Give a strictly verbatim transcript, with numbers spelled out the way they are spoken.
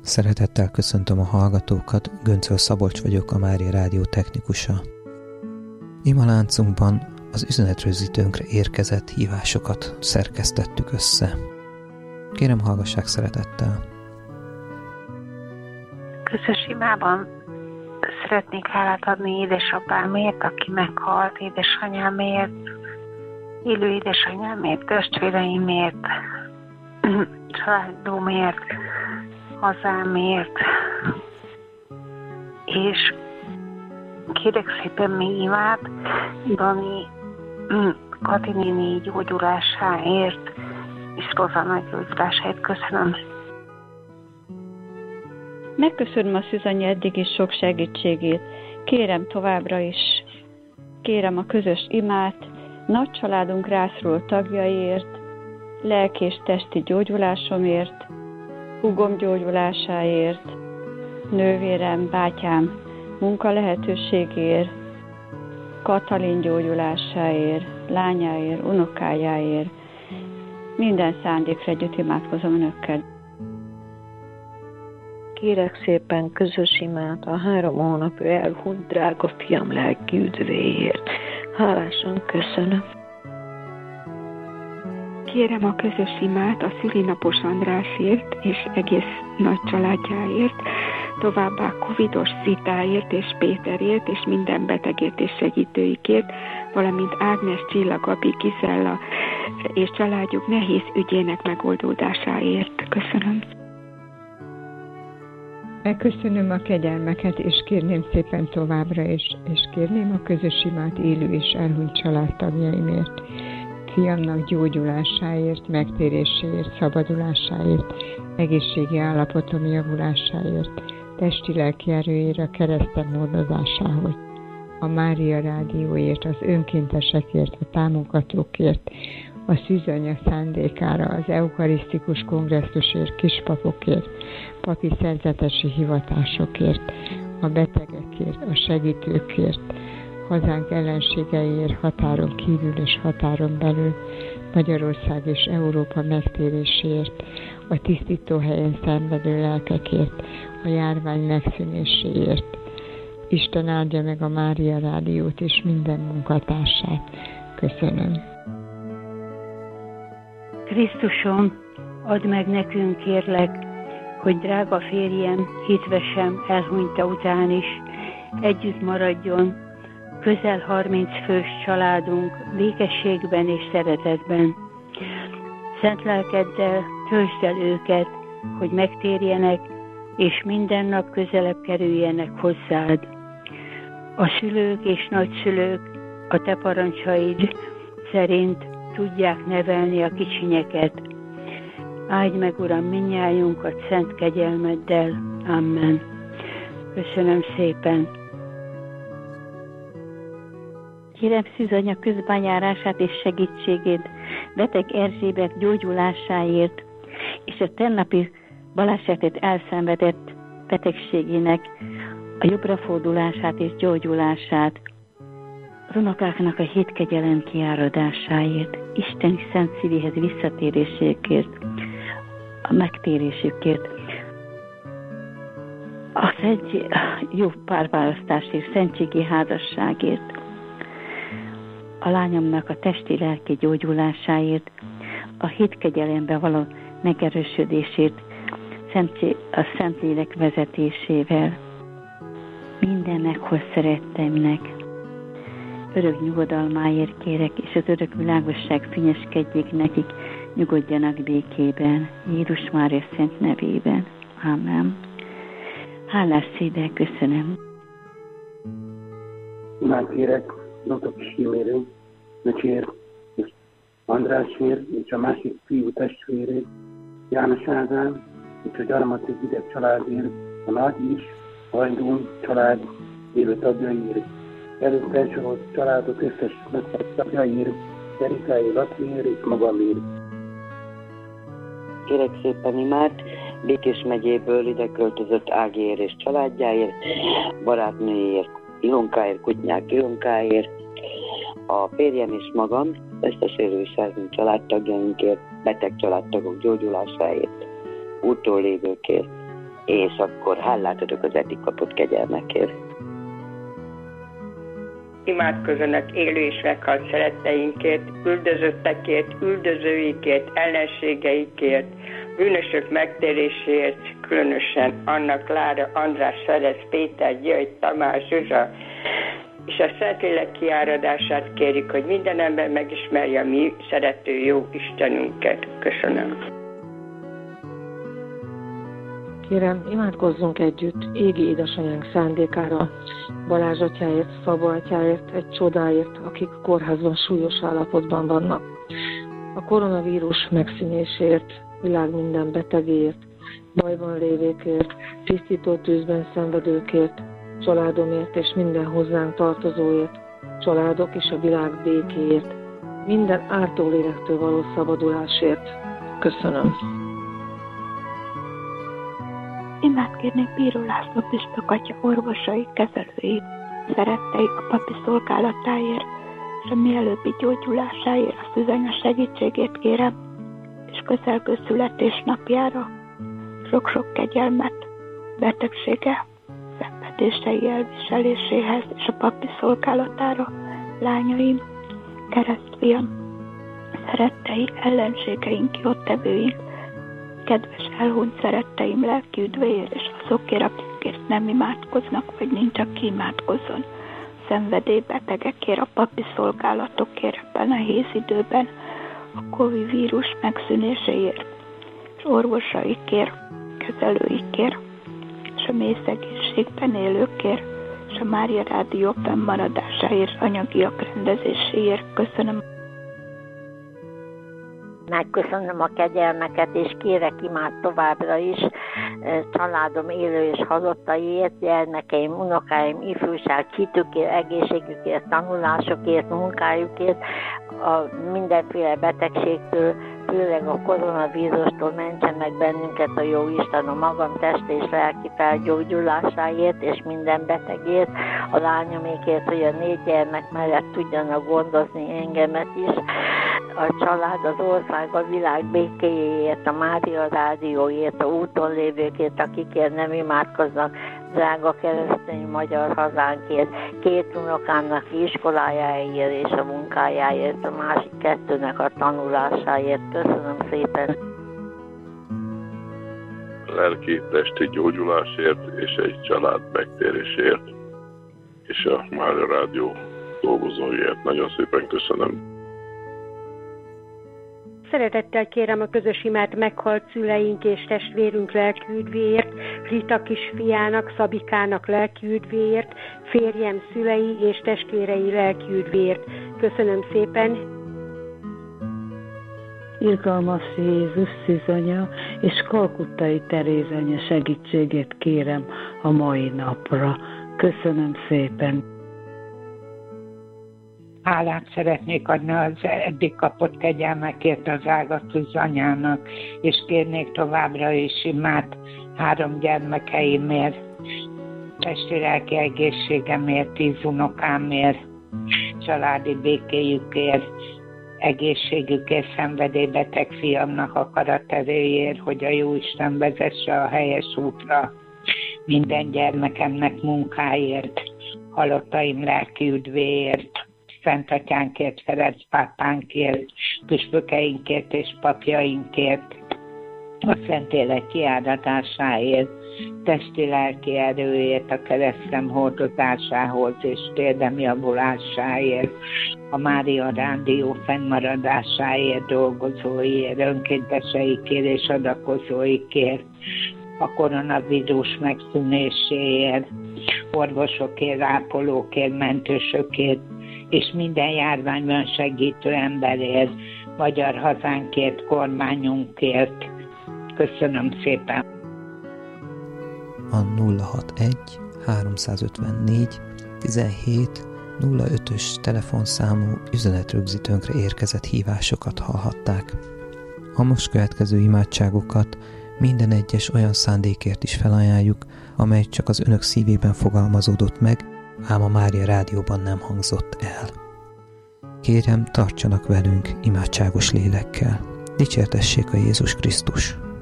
Szeretettel köszöntöm a hallgatókat, Göncöl Szabolcs vagyok, a Mária Rádió technikusa. Imaláncunkban az üzenetrögzítőnkre érkezett hívásokat szerkesztettük össze. Kérem, hallgassák szeretettel. Közös imában szeretnék hálát adni édesapámért, aki meghalt, édesanyámért, élő édesanyámért, testvéreimért, családomért, hazámért, és kérek szépen még imát Dani Kati néni gyógyulásáért és Rozana gyógyulásáért. Köszönöm. Megköszönöm a Szűzanya eddigi sok segítségét. Kérem továbbra is. Kérem a közös imát nagy családunk rászoruló tagjaiért, lelki és testi gyógyulásomért, húgom gyógyulásáért, nővérem, bátyám munka lehetőségért, Katalin gyógyulásáért, lányáért, unokájáért. Minden szándékra együtt imádkozom önökkel. Kérek szépen közös imát a három hónapja elhunyt drága fiam lelki üdvéért. Hálásan köszönöm. Kérem a közös imát a szülinapos Andrásért és egész nagy családjáért, továbbá covidos Zitáért és Péterért és minden betegért és segítőikért, valamint Ágnes, Csilla, Gabi, Gizella és családjuk nehéz ügyének megoldódásáért. Köszönöm. Megköszönöm a kegyelmeket, és kérném szépen továbbra is, és kérném a közös imát élő és elhunyt családtagjaimért, fiamnak gyógyulásáért, megtéréséért, szabadulásáért, egészségi állapotom javulásáért, testi-lelki erőért, a kereszten hordozásához, a Mária Rádióért, az önkéntesekért, a támogatókért, a Szűzanya szándékára, az eukarisztikus kongresszusért, kispapokért, papi szerzetesi hivatásokért, a betegekért, a segítőkért, hazánk ellenségeiért, határon kívül és határon belül, Magyarország és Európa megtéréséért, a tisztítóhelyen szenvedő lelkekért, a járvány megszűnéséért. Isten áldja meg a Mária Rádiót és minden munkatársát. Köszönöm. Krisztusom, add meg nekünk, kérlek, hogy drága férjem hitvesem elhunyta után is együtt maradjon közel harminc fős családunk békességben és szeretetben. Szent lelkeddel töltsd el őket, hogy megtérjenek, és minden nap közelebb kerüljenek hozzád. A szülők és nagyszülők a te parancsaid szerint tudják nevelni a kicsinyeket. Áldj meg, Uram, mindnyájunkat szent kegyelmeddel. Amen. Köszönöm szépen. Kérem Szűzanya közbenjárását és segítségét, beteg Erzsébet gyógyulásáért, és a tennapi balesetet elszenvedett betegségének a jobbrafordulását és gyógyulását, unokáknak a hétkegyelem kiáradásáért, Isteni szent szívéhez visszatérésékért, a megtérésükért, a szent jó párválasztásért, szentségi házasságért, a lányomnak a testi-lelki gyógyulásáért, a hétkegyelembe való megerősödésért, a Szentlélek vezetésével, minden meghoz szerettemnek, örök nyugodalmáért kérek, és az örök világosság fényeskedjék nekik, nyugodjanak békében, Jézus Mária szent nevében. Amen. Hálás szívvel köszönöm. Imát kérek Dr. Kisímérő, Nöcsér, és Andrásért, és a másik fiú testvérét, János Ádám, és a gyarmatik ideg családért, a nagy is, Hajdún család élő tagjaiért, előtt felsorolt családok összes meghalt tagjaiért, Erikái Laciért és magamért. Kérek szépen imát Békés megyéből ide költözött Ágiért és családjáért, barátnőjéért, Ilonkáért, Kutnyák Ilonkáért, a férjem és magam, összesérő és elhunyt családtagjainkért, beteg családtagok gyógyulásáért, úttól lévőkért, és akkor hálát adok az eddig kapott kegyelmekért. Imádkozzanak élő és meghalt szeretteinkért, üldözöttekért, üldözőikért, ellenségeikért, bűnösök megtéréséért, különösen Anna, Klára, András, Ferenc, Péter, György, Tamás, Zsuzsa, és a Szentlélek kiáradását kérjük, hogy minden ember megismerje a mi szerető jó Istenünket. Köszönöm. Kérem, imádkozzunk együtt égi édesanyánk szándékára, Balázs atyáért, Szabó atyáért, egy csodáért, akik kórházban súlyos állapotban vannak. A koronavírus megszűnésért, világ minden betegért, bajban lévékért, tisztító tűzben szenvedőkért, családomért és minden hozzánk tartozóért, családok és a világ békéért, minden ártó lélektől való szabadulásért. Köszönöm. Imát kérnék Bíró László püspök atya orvosai, kezelői, szerettei a papi szolgálatáért, és a mielőbbi gyógyulásáért, a szűzanya segítségét kérem, és közelgő születésnapjára sok-sok kegyelmet, betegsége, szenvedései elviseléséhez és a papi szolgálatára, lányaim, keresztfiam, szerettei, ellenségeink, jótevőink, kedves elhunyt szeretteim lelki üdvéért, és azokért, akikért nem imádkoznak, vagy nincs, aki imádkozzon. Szenvedélybetegekért, a papi szolgálatokért ebben a hézidőben, a Covid vírus megszűnéséért, és orvosaikért, kezelőikért, és a mészegészségben élőkért, és a Mária Rádió fennmaradásáért, anyagiak rendezéséért. Köszönöm. Megköszönöm a kegyelmeket, és kérek imád továbbra is családom élő és halottaiért, gyermekeim, unokáim, ifjúság, hitükért, egészségükért, tanulásokért, munkájukért, a mindenféle betegségtől, főleg a koronavírustól mentsen meg bennünket a jó Isten, a magam test és lelki felgyógyulásáért és minden betegért, a lányomékért, hogy a négy gyermek mellett tudjanak gondozni engemet is, a család, az ország, a világ békéjéért, a Mária Rádióért, a úton lévőkért, akikért nem imádkoznak, drága keresztény magyar hazánkért, két unokámnak iskolájáért és a munkájáért, a másik kettőnek a tanulásáért. Köszönöm szépen! Lelki, testi gyógyulásért és egy család megtérésért, és a Mária Rádió dolgozóiért. Nagyon szépen köszönöm! Szeretettel kérem a közös imát meghalt szüleink és testvérünk lelki üdvéért, Rita kisfiának, Szabikának lelki üdvéért, férjem szülei és testvérei lelki üdvéért. Köszönöm szépen! Irgalmas Jézus szűzanya és Kalkuttai Teréz anya segítségét kérem a mai napra. Köszönöm szépen! Hálát szeretnék adni az eddig kapott kegyelmekért az ágatus anyának, és kérnék továbbra is imát három gyermekeimért, testi-lelki egészségemért, tíz unokámért, családi békéjükért, egészségükért, szenvedélybeteg fiamnak akaraterőjért, hogy a Jóisten vezesse a helyes útra, minden gyermekemnek munkáért, halottaim lelki üdvéért, Szent Atyánkért, Ferenc pápánkért, püspökeinkért és papjainkért, a Szentlélek kiáradásáért, testi-lelki erőért, a keresztem hordozásához és térdem javulásáért, a Mária Rádió fennmaradásáért, dolgozóiért, önkénteseikért és adakozóikért, a koronavírus megszűnéséért, orvosokért, ápolókért, mentősökért, és minden járványban segítő emberért, magyar hazánkért, kormányunkért. Köszönöm szépen! A nulla hatvanegy háromszázötvennégy tizenhét nulla ötös telefonszámú üzenetrögzítőnkre érkezett hívásokat hallhatták. A most következő imádságokat minden egyes olyan szándékért is felajánljuk, amely csak az önök szívében fogalmazódott meg, ám a Mária Rádióban nem hangzott el. Kérem, tartsanak velünk imádságos lélekkel. Dicsértessék a Jézus Krisztus!